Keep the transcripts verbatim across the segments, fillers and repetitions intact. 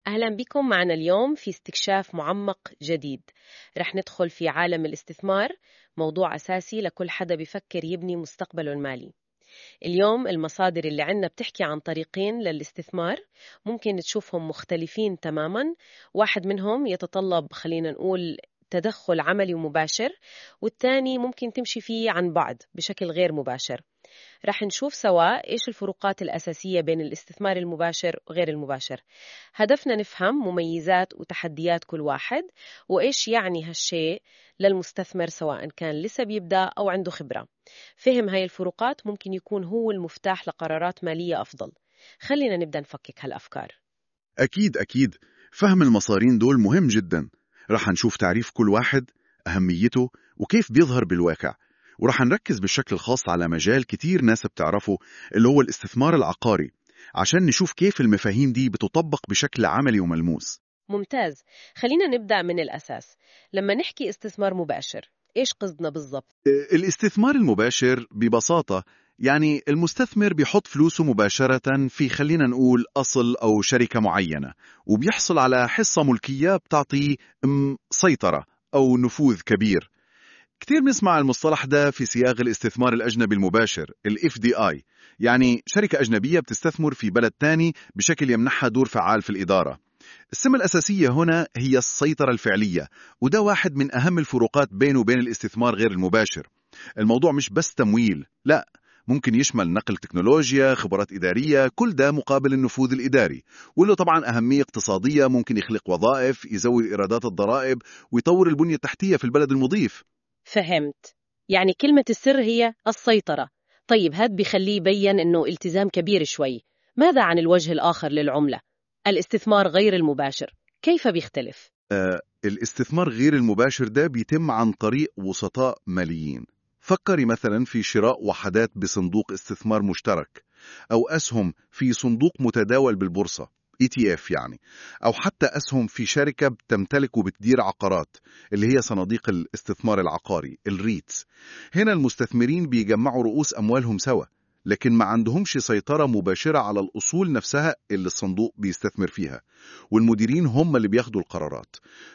أهلا بكم معنا اليوم في استكشاف معمق جديد. رح ندخل في عالم الاستثمار، موضوع أساسي لكل حدا بيفكر يبني مستقبله المالي. اليوم المصادر اللي عنا بتحكي عن طريقين للاستثمار ممكن تشوفهم مختلفين تماما. واحد منهم يتطلب خلينا نقول تدخل عملي ومباشر، والتاني ممكن تمشي فيه عن بعد بشكل غير مباشر. رح نشوف سوا إيش الفروقات الأساسية بين الاستثمار المباشر وغير المباشر. هدفنا نفهم مميزات وتحديات كل واحد، وإيش يعني هالشيء للمستثمر سواء كان لسه بيبدأ أو عنده خبرة. فهم هاي الفروقات ممكن يكون هو المفتاح لقرارات مالية أفضل. خلينا نبدأ نفكك هالأفكار. أكيد أكيد، فهم المصارين دول مهم جدا. رح نشوف تعريف كل واحد، أهميته، وكيف بيظهر بالواقع. ورح نركز بالشكل الخاص على مجال كتير ناس بتعرفه، اللي هو الاستثمار العقاري، عشان نشوف كيف المفاهيم دي بتطبق بشكل عملي وملموس. ممتاز، خلينا نبدأ من الأساس. لما نحكي استثمار مباشر إيش قصدنا بالضبط؟ الاستثمار المباشر ببساطة يعني المستثمر بيحط فلوسه مباشرة في خلينا نقول أصل أو شركة معينة، وبيحصل على حصة ملكية بتعطي م، سيطرة أو نفوذ كبير. كتير بنسمع المصطلح ده في سياق الاستثمار الأجنبي المباشر ال إف دي آي، يعني شركة أجنبية بتستثمر في بلد تاني بشكل يمنحها دور فعال في الإدارة. السمة الأساسية هنا هي السيطرة الفعلية، وده واحد من أهم الفروقات بينه وبين الاستثمار غير المباشر. الموضوع مش بس تمويل، لا، ممكن يشمل نقل تكنولوجيا، خبرات إدارية، كل ده مقابل النفوذ الإداري، وله طبعا أهمية اقتصادية، ممكن يخلق وظائف، يزود إيرادات الضرائب، ويطور البنية التحتية في البلد المضيف. فهمت، يعني كلمة السر هي السيطرة. طيب هاد بيخليه يبين إنه التزام كبير شوي. ماذا عن الوجه الآخر للعملة؟ الاستثمار غير المباشر كيف بيختلف؟ آه، الاستثمار غير المباشر ده بيتم عن طريق وسطاء ماليين. فكري مثلا في شراء وحدات بصندوق استثمار مشترك، أو أسهم في صندوق متداول بالبورصة إي تي إف يعني، أو حتى أسهم في شركة بتمتلك وبتدير عقارات اللي هي صناديق الاستثمار العقاري الريتس. هنا المستثمرين بيجمعوا رؤوس أموالهم سوا، لكن ما عندهمش سيطرة مباشرة على الأصول نفسها اللي الصندوق بيستثمر فيها، والمديرين هم اللي بياخدوا القرارات.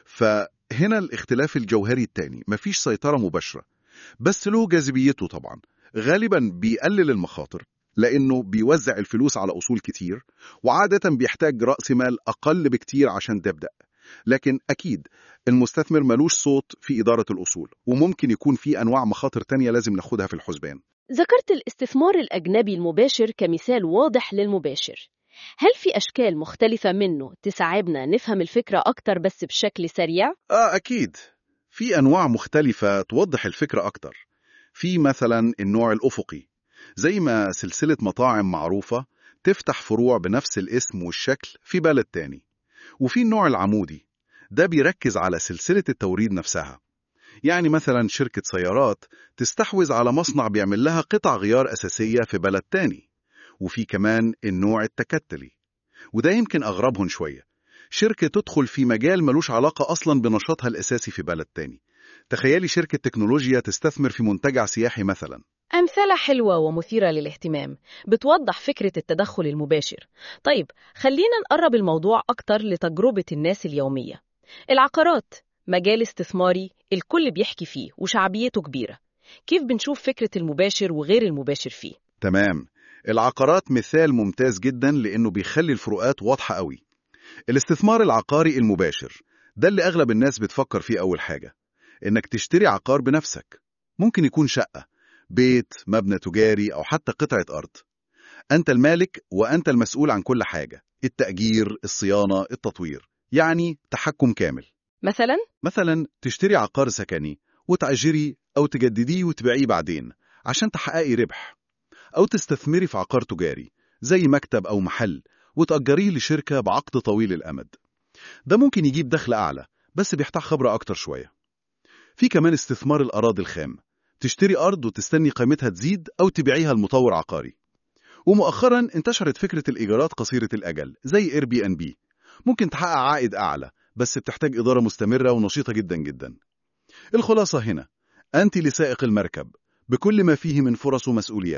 فهنا الاختلاف الجوهري التاني، مفيش سيطرة مباشرة، بس له جاذبيته طبعا. غالبا بيقلل المخاطر لأنه بيوزع الفلوس على أصول كتير، وعادة بيحتاج رأس مال أقل بكتير عشان تبدأ. لكن أكيد المستثمر ملوش صوت في إدارة الأصول، وممكن يكون في أنواع مخاطر تانية لازم ناخدها في الحسبان. ذكرت الاستثمار الأجنبي المباشر كمثال واضح للمباشر. هل في أشكال مختلفة منه تساعدنا نفهم الفكرة أكتر بس بشكل سريع؟ آه أكيد، في أنواع مختلفة توضح الفكرة أكتر. في مثلا النوع الأفقي، زي ما سلسلة مطاعم معروفة تفتح فروع بنفس الاسم والشكل في بلد تاني. وفي النوع العمودي، ده بيركز على سلسلة التوريد نفسها، يعني مثلا شركة سيارات تستحوذ على مصنع بيعمل لها قطع غيار أساسية في بلد تاني. وفي كمان النوع التكتلي، وده يمكن أغربهم شوية، شركة تدخل في مجال ملوش علاقة أصلا بنشاطها الأساسي في بلد تاني. تخيلي شركة تكنولوجيا تستثمر في منتجع سياحي مثلا. أمثلة حلوة ومثيرة للاهتمام، بتوضح فكرة التدخل المباشر. طيب خلينا نقرب الموضوع أكتر لتجربة الناس اليومية. العقارات مجال استثماري الكل بيحكي فيه وشعبيته كبيرة. كيف بنشوف فكرة المباشر وغير المباشر فيه؟ تمام، العقارات مثال ممتاز جدا لأنه بيخلي الفروقات واضحة قوي. الاستثمار العقاري المباشر ده اللي أغلب الناس بتفكر فيه أول حاجة، إنك تشتري عقار بنفسك. ممكن يكون شقة، بيت، مبنى تجاري، أو حتى قطعة أرض. أنت المالك وأنت المسؤول عن كل حاجة، التأجير، الصيانة، التطوير، يعني تحكم كامل. مثلا؟ مثلا تشتري عقار سكني وتأجري أو تجدديه وتبيعيه بعدين عشان تحققي ربح، أو تستثمري في عقار تجاري زي مكتب أو محل وتأجريه لشركة بعقد طويل الأمد. ده ممكن يجيب دخل أعلى بس بيحتاج خبرة أكتر شوية. في كمان استثمار الأراضي الخام، تشتري أرض وتستني قيمتها تزيد أو تبيعيها لمطور عقاري. ومؤخرا انتشرت فكرة الإيجارات قصيرة الأجل زي اير بي ان بي، ممكن تحقق عائد أعلى بس بتحتاج إدارة مستمرة ونشيطة جدا جدا. الخلاصة هنا، أنت لسائق المركب بكل ما فيه من فرص ومسؤوليات،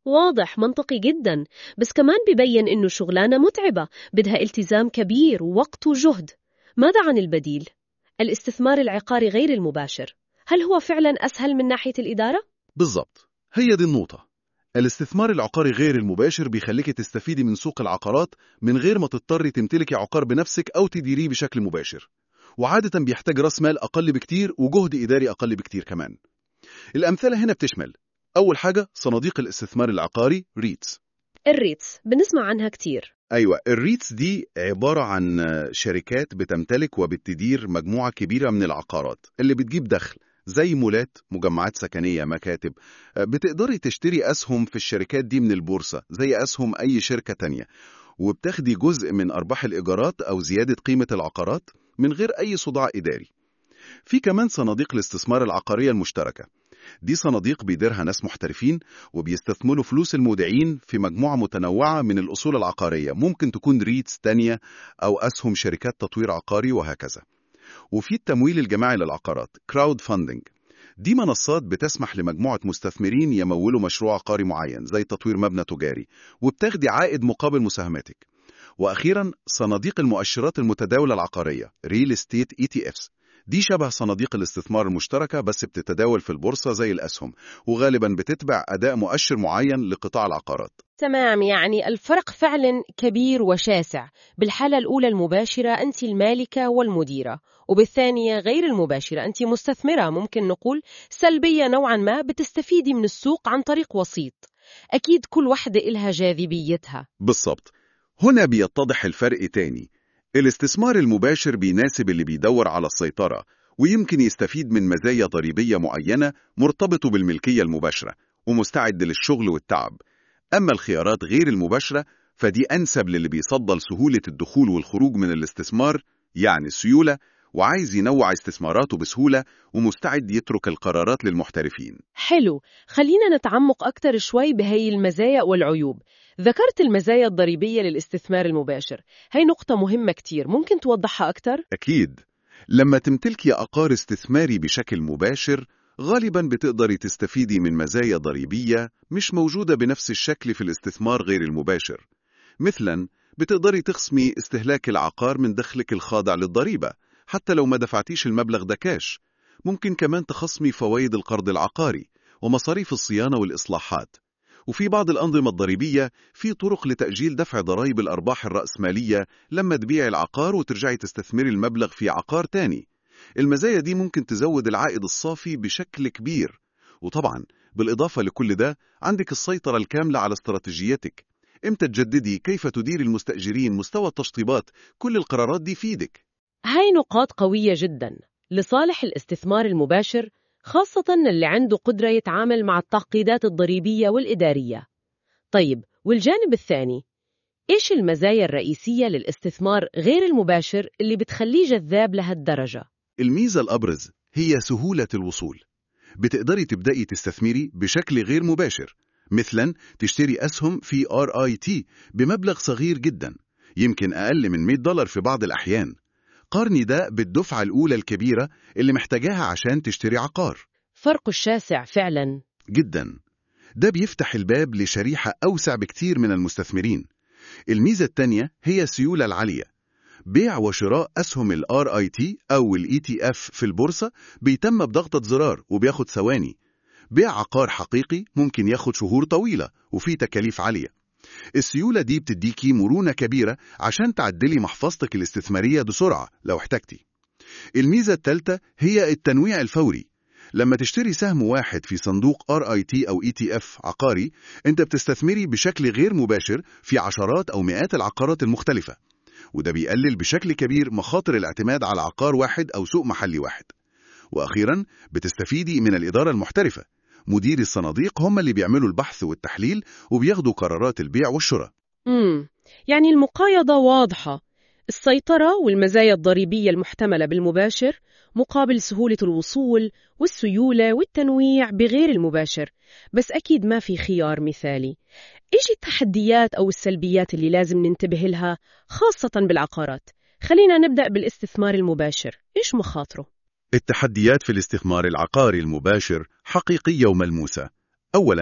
واضح، منطقي جدا، بس كمان بيبين إنه شغلانة متعبة بدها التزام كبير ووقت وجهد. ماذا عن البديل؟ الاستثمار العقاري غير المباشر، هل هو فعلا أسهل من ناحية الإدارة؟ بالضبط، هي دي النقطة. الاستثمار العقاري غير المباشر بيخليك تستفيدي من سوق العقارات من غير ما تضطري تمتلكي عقار بنفسك أو تديريه بشكل مباشر، وعادة بيحتاج رأس مال أقل بكتير وجهد إداري أقل بكتير كمان. الأمثلة هنا بتشمل أول حاجة صناديق الاستثمار العقاري ريتس. الريتس بنسمع عنها كتير. أيوة، الريتس دي عبارة عن شركات بتمتلك وبتدير مجموعة كبيرة من العقارات اللي بتجيب دخل، زي مولات، مجمعات سكنية، مكاتب. بتقدري تشتري أسهم في الشركات دي من البورصة زي أسهم أي شركة تانية، وبتاخدي جزء من أرباح الإيجارات أو زيادة قيمة العقارات من غير أي صداع إداري. في كمان صناديق الاستثمار العقارية المشتركة، دي صناديق بيديرها ناس محترفين وبيستثمروا فلوس المودعين في مجموعة متنوعة من الأصول العقارية، ممكن تكون ريتس تانية أو أسهم شركات تطوير عقاري وهكذا. وفي التمويل الجماعي للعقارات كراود فاندنج، دي منصات بتسمح لمجموعة مستثمرين يمولوا مشروع عقاري معين زي تطوير مبنى تجاري، وبتاخدي عائد مقابل مساهماتك. وأخيرا صناديق المؤشرات المتداولة العقارية Real Estate إي تي إفس، دي شبه صناديق الاستثمار المشتركة بس بتتداول في البورصة زي الأسهم، وغالبا بتتبع أداء مؤشر معين لقطاع العقارات. تمام، يعني الفرق فعلا كبير وشاسع. بالحالة الأولى المباشرة أنت المالكة والمديرة، وبالثانية غير المباشرة أنت مستثمرة، ممكن نقول سلبية نوعا ما، بتستفيدي من السوق عن طريق وسيط. أكيد كل واحدة إلها جاذبيتها. بالضبط، هنا بيتضح الفرق تاني. الاستثمار المباشر بيناسب اللي بيدور على السيطرة ويمكن يستفيد من مزايا ضريبية معينة مرتبطة بالملكية المباشرة ومستعد للشغل والتعب. أما الخيارات غير المباشرة فدي أنسب للي بيفضل سهولة الدخول والخروج من الاستثمار، يعني السيولة، وعايز ينوع استثماراته بسهولة ومستعد يترك القرارات للمحترفين. حلو، خلينا نتعمق أكتر شوي بهي المزايا والعيوب. ذكرت المزايا الضريبية للاستثمار المباشر، هي نقطة مهمة كتير، ممكن توضحها أكتر؟ أكيد، لما تمتلكي عقار استثماري بشكل مباشر غالباً بتقدري تستفيدي من مزايا ضريبية مش موجودة بنفس الشكل في الاستثمار غير المباشر. مثلاً بتقدري تخصمي استهلاك العقار من دخلك الخاضع للضريبة حتى لو ما دفعتيش المبلغ ده كاش. ممكن كمان تخصمي فوائد القرض العقاري ومصاريف الصيانة والإصلاحات. وفي بعض الأنظمة الضريبية في طرق لتأجيل دفع ضرائب الأرباح الرأسمالية لما تبيع العقار وترجعي تستثمري المبلغ في عقار تاني. المزايا دي ممكن تزود العائد الصافي بشكل كبير، وطبعا بالإضافة لكل ده عندك السيطرة الكاملة على استراتيجيتك، إمتى تجددي، كيف تدير المستأجرين، مستوى التشطيبات، كل القرارات دي في إيدك. هاي نقاط قوية جداً لصالح الاستثمار المباشر، خاصة اللي عنده قدرة يتعامل مع التعقيدات الضريبية والإدارية. طيب، والجانب الثاني، إيش المزايا الرئيسية للاستثمار غير المباشر اللي بتخليه جذاب لهالدرجة؟ الميزة الأبرز هي سهولة الوصول. بتقدري تبدأي تستثمري بشكل غير مباشر، مثلاً تشتري أسهم في آر آي تي بمبلغ صغير جداً، يمكن أقل من مئة دولار في بعض الأحيان. قارني ده بالدفعة الأولى الكبيرة اللي محتاجاها عشان تشتري عقار. فرق الشاسع فعلاً جداً. ده بيفتح الباب لشريحة أوسع بكتير من المستثمرين. الميزة التانية هي السيولة العالية. بيع وشراء أسهم ال آر آي تي أو ال إي تي إف في البورصة بيتم بضغطة زرار وبياخد ثواني. بيع عقار حقيقي ممكن ياخد شهور طويلة وفيه تكاليف عالية. السيولة دي بتديكي مرونة كبيرة عشان تعدلي محفظتك الاستثمارية بسرعة لو احتجتي. الميزة الثالثة هي التنويع الفوري. لما تشتري سهم واحد في صندوق آر آي تي أو إي تي إف عقاري، انت بتستثمري بشكل غير مباشر في عشرات أو مئات العقارات المختلفة، وده بيقلل بشكل كبير مخاطر الاعتماد على عقار واحد أو سوق محلي واحد. وأخيراً بتستفيدي من الإدارة المحترفة. مدير الصناديق هم اللي بيعملوا البحث والتحليل وبياخدوا قرارات البيع والشراء. امم يعني المقايضة واضحة، السيطرة والمزايا الضريبية المحتملة بالمباشر مقابل سهولة الوصول والسيولة والتنويع بغير المباشر. بس أكيد ما في خيار مثالي. إيش التحديات أو السلبيات اللي لازم ننتبه لها خاصة بالعقارات؟ خلينا نبدأ بالاستثمار المباشر، إيش مخاطره؟ التحديات في الاستثمار العقاري المباشر حقيقية وملموسة. أولاً،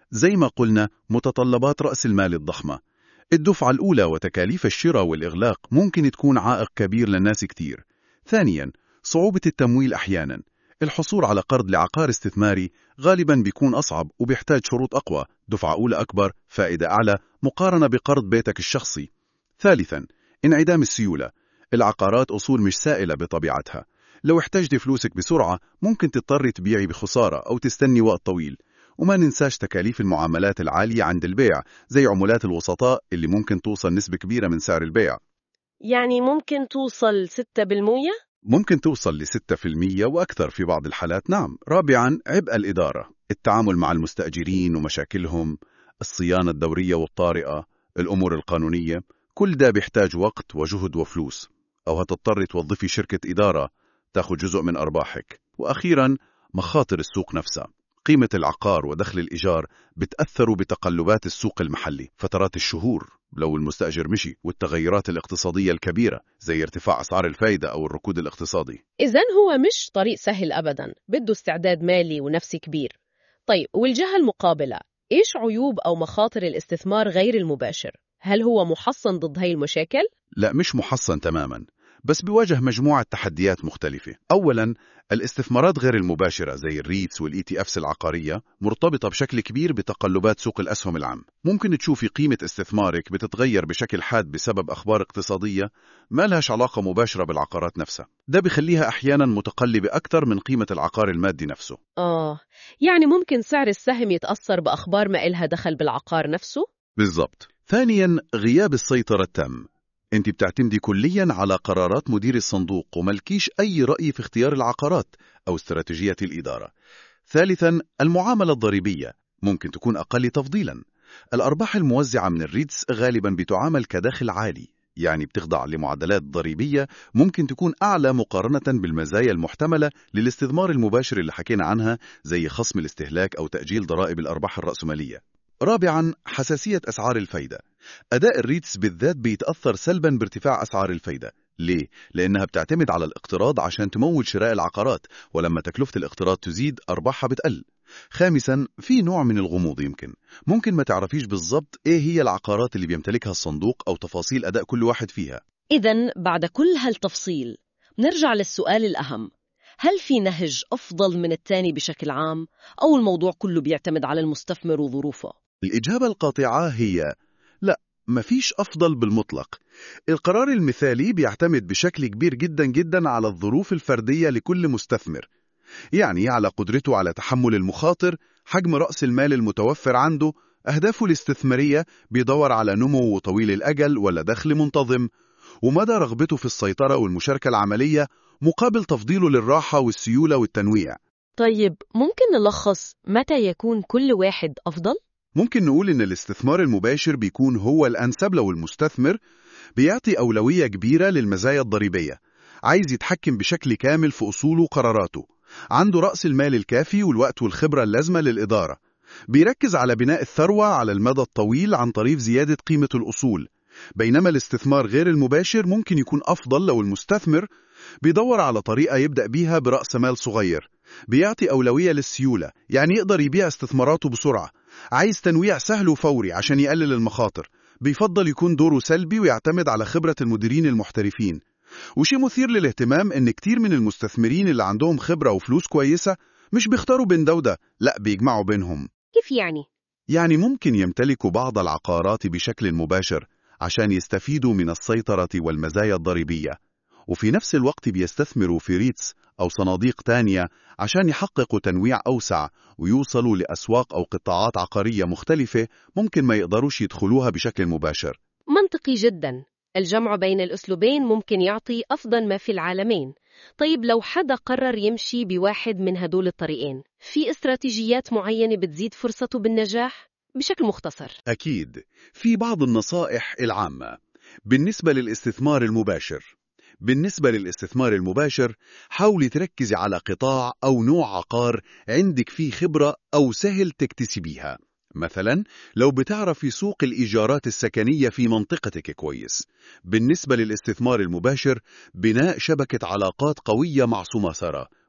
زي ما قلنا متطلبات رأس المال الضخمة. الدفعة الأولى وتكاليف الشراء والإغلاق ممكن تكون عائق كبير للناس كتير. ثانياً، صعوبة التمويل أحياناً. الحصول على قرض لعقار استثماري غالباً بيكون أصعب وبيحتاج شروط أقوى، دفعة أولى أكبر، فائدة أعلى مقارنة بقرض بيتك الشخصي. ثالثاً، انعدام السيولة. العقارات أصول مش سائلة بطبيعتها. لو احتجت فلوسك بسرعة ممكن تضطر تبيعي بخسارة أو تستني وقت طويل. وما ننساش تكاليف المعاملات العالية عند البيع، زي عمولات الوسطاء اللي ممكن توصل نسبة كبيرة من سعر البيع. يعني ممكن توصل ستة بالمية؟ ممكن توصل لستة في المية وأكثر في بعض الحالات، نعم. رابعاً، عبء الإدارة. التعامل مع المستأجرين ومشاكلهم، الصيانة الدورية والطارئة، الأمور القانونية، كل ده بيحتاج وقت وجهد وفلوس. أو هتضطر توظفي شركة إدارة تاخد جزء من أرباحك. وأخيراً، مخاطر السوق نفسها. قيمة العقار ودخل الإيجار بتأثروا بتقلبات السوق المحلي، فترات الشهور لو المستأجر مشي، والتغيرات الاقتصادية الكبيرة زي ارتفاع أسعار الفايدة أو الركود الاقتصادي. إذن هو مش طريق سهل أبداً، بده استعداد مالي ونفسي كبير. طيب، والجهة المقابلة، إيش عيوب أو مخاطر الاستثمار غير المباشر؟ هل هو محصن ضد هاي المشاكل؟ لا، مش محصن تماماً، بس بيواجه مجموعة تحديات مختلفة. أولاً، الاستثمارات غير المباشرة زي الريتس والإي تي إفس العقارية مرتبطة بشكل كبير بتقلبات سوق الأسهم العام. ممكن تشوفي قيمة استثمارك بتتغير بشكل حاد بسبب أخبار اقتصادية ما لهاش علاقة مباشرة بالعقارات نفسها. ده بيخليها أحياناً متقلبة أكثر من قيمة العقار المادي نفسه. آه، يعني ممكن سعر السهم يتأثر بأخبار ما إلها دخل بالعقار نفسه؟ بالضبط. ثانياً، غياب السيطرة التام. أنت بتعتمدي كلياً على قرارات مدير الصندوق وملكيش أي رأي في اختيار العقارات أو استراتيجية الإدارة. ثالثاً، المعاملة الضريبية ممكن تكون أقل تفضيلاً. الأرباح الموزعة من الريتس غالباً بتعامل كدخل عالي، يعني بتخضع لمعدلات ضريبية ممكن تكون أعلى مقارنة بالمزايا المحتملة للاستثمار المباشر اللي حكينا عنها، زي خصم الاستهلاك أو تأجيل ضرائب الأرباح الرأسمالية. رابعاً، حساسية أسعار الفايدة. أداء الريتس بالذات بيتأثر سلباً بارتفاع أسعار الفايدة. ليه؟ لأنها بتعتمد على الاقتراض عشان تمول شراء العقارات، ولما تكلفة الاقتراض تزيد أرباحها بتقل. خامساً، في نوع من الغموض. يمكن ممكن ما تعرفيش بالضبط إيه هي العقارات اللي بيمتلكها الصندوق أو تفاصيل أداء كل واحد فيها. إذن بعد كل هالتفصيل نرجع للسؤال الأهم، هل في نهج أفضل من الثاني بشكل عام، أو الموضوع كله بيعتمد على المستثمر وظروفه؟ الإجابة القاطعة هي لا، مفيش أفضل بالمطلق. القرار المثالي بيعتمد بشكل كبير جدا جدا على الظروف الفردية لكل مستثمر، يعني على قدرته على تحمل المخاطر، حجم رأس المال المتوفر عنده، أهدافه الاستثمارية، بيدور على نمو طويل الأجل ولا دخل منتظم، ومدى رغبته في السيطرة والمشاركة العملية مقابل تفضيله للراحة والسيولة والتنويع. طيب، ممكن نلخص متى يكون كل واحد أفضل؟ ممكن نقول إن الاستثمار المباشر بيكون هو الأنسب لو المستثمر بيعطي أولوية كبيرة للمزايا الضريبية، عايز يتحكم بشكل كامل في أصوله وقراراته، عنده رأس المال الكافي والوقت والخبرة اللازمة للإدارة، بيركز على بناء الثروة على المدى الطويل عن طريق زيادة قيمة الأصول. بينما الاستثمار غير المباشر ممكن يكون أفضل لو المستثمر بيدور على طريقة يبدأ بيها برأس مال صغير، بيعطي أولوية للسيولة، يعني يقدر يبيع استثماراته بسرعة، عايز تنويع سهل وفوري عشان يقلل المخاطر، بيفضل يكون دوره سلبي ويعتمد على خبرة المديرين المحترفين. وشيء مثير للاهتمام إن كتير من المستثمرين اللي عندهم خبرة وفلوس كويسة مش بيختاروا بين ده وده، لا بيجمعوا بينهم. كيف يعني؟ يعني ممكن يمتلكوا بعض العقارات بشكل مباشر عشان يستفيدوا من السيطرة والمزايا الضريبية، وفي نفس الوقت بيستثمروا في ريتس أو صناديق تانية عشان يحققوا تنويع أوسع ويوصلوا لأسواق أو قطاعات عقارية مختلفة ممكن ما يقدروش يدخلوها بشكل مباشر. منطقي جدا. الجمع بين الأسلوبين ممكن يعطي أفضل ما في العالمين. طيب، لو حدا قرر يمشي بواحد من هدول الطريقين، في استراتيجيات معينة بتزيد فرصته بالنجاح؟ بشكل مختصر. أكيد، في بعض النصائح العامة بالنسبة للاستثمار المباشر. بالنسبة للاستثمار المباشر، حاولي تركزي على قطاع أو نوع عقار عندك فيه خبرة أو سهل تكتسبيها. مثلا لو بتعرفي سوق الإيجارات السكنية في منطقتك كويس. بالنسبة للاستثمار المباشر، بناء شبكة علاقات قوية مع سماسرة،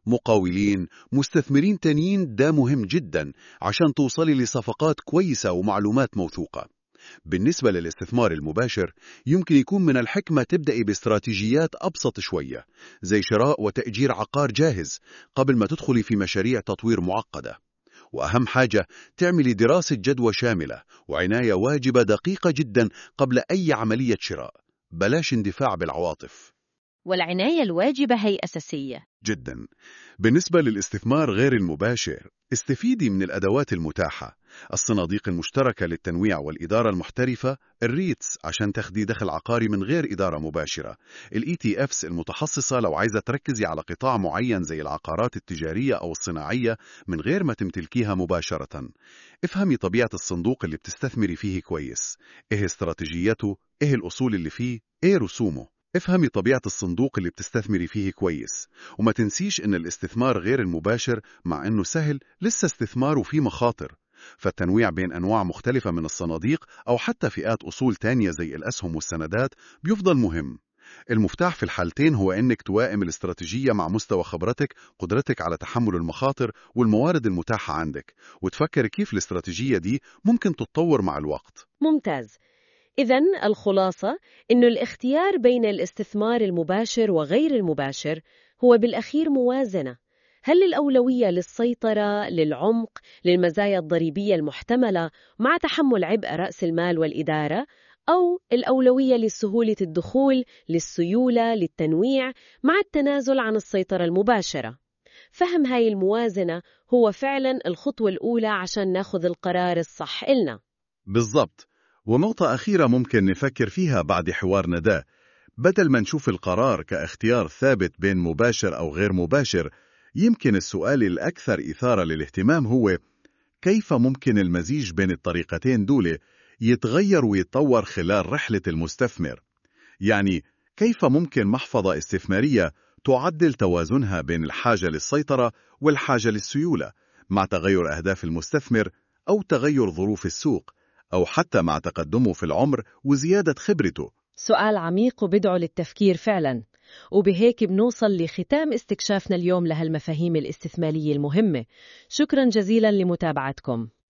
مقاولين، مستثمرين تانيين، ده مهم جدا عشان توصلي لصفقات كويسة ومعلومات موثوقة. بالنسبة للاستثمار المباشر، يمكن يكون من الحكمة تبدأي باستراتيجيات أبسط شوية، زي شراء وتأجير عقار جاهز قبل ما تدخلي في مشاريع تطوير معقدة. وأهم حاجة، تعملي دراسة جدوى شاملة وعناية واجبة دقيقة جدا قبل أي عملية شراء. بلاش اندفاع بالعواطف. والعناية الواجبة هي أساسية جدا. بالنسبة للاستثمار غير المباشر، استفيدي من الأدوات المتاحة: الصناديق المشتركة للتنويع والإدارة المحترفة، الريتس عشان تاخدي دخل عقاري من غير إدارة مباشرة، الإي تي إفس المتخصصة لو عايزة تركزي على قطاع معين زي العقارات التجارية أو الصناعية من غير ما تمتلكيها مباشرة. افهمي طبيعة الصندوق اللي بتستثمري فيه كويس، إيه استراتيجيته، إيه الأصول اللي فيه، إيه رسومه. افهمي طبيعة الصندوق اللي بتستثمري فيه كويس، وما تنسيش إن الاستثمار غير المباشر مع إنه سهل لسه استثماره فيه مخاطر. فالتنويع بين أنواع مختلفة من الصناديق أو حتى فئات أصول تانية زي الأسهم والسندات بيفضل مهم. المفتاح في الحالتين هو إنك توائم الاستراتيجية مع مستوى خبرتك، قدرتك على تحمل المخاطر والموارد المتاحة عندك، وتفكر كيف الاستراتيجية دي ممكن تتطور مع الوقت. ممتاز. إذن الخلاصة إنه الاختيار بين الاستثمار المباشر وغير المباشر هو بالأخير موازنة. هل الأولوية للسيطرة، للعمق، للمزايا الضريبية المحتملة مع تحمل عبء رأس المال والإدارة، أو الأولوية لسهولة الدخول، للسيولة، للتنويع مع التنازل عن السيطرة المباشرة؟ فهم هاي الموازنة هو فعلاً الخطوة الأولى عشان ناخذ القرار الصح إلنا. بالضبط. ونقطة أخيرة ممكن نفكر فيها بعد حوارنا ده، بدل ما نشوف القرار كاختيار ثابت بين مباشر أو غير مباشر، يمكن السؤال الأكثر إثارة للاهتمام هو: كيف ممكن المزيج بين الطريقتين دول يتغير ويتطور خلال رحلة المستثمر؟ يعني كيف ممكن محفظة استثمارية تعدل توازنها بين الحاجة للسيطرة والحاجة للسيولة مع تغير أهداف المستثمر أو تغير ظروف السوق، أو حتى مع تقدمه في العمر وزيادة خبرته؟ سؤال عميق وبدعو للتفكير فعلاً. وبهيك بنوصل لختام استكشافنا اليوم لهالمفاهيم الاستثمارية المهمة. شكراً جزيلاً لمتابعتكم.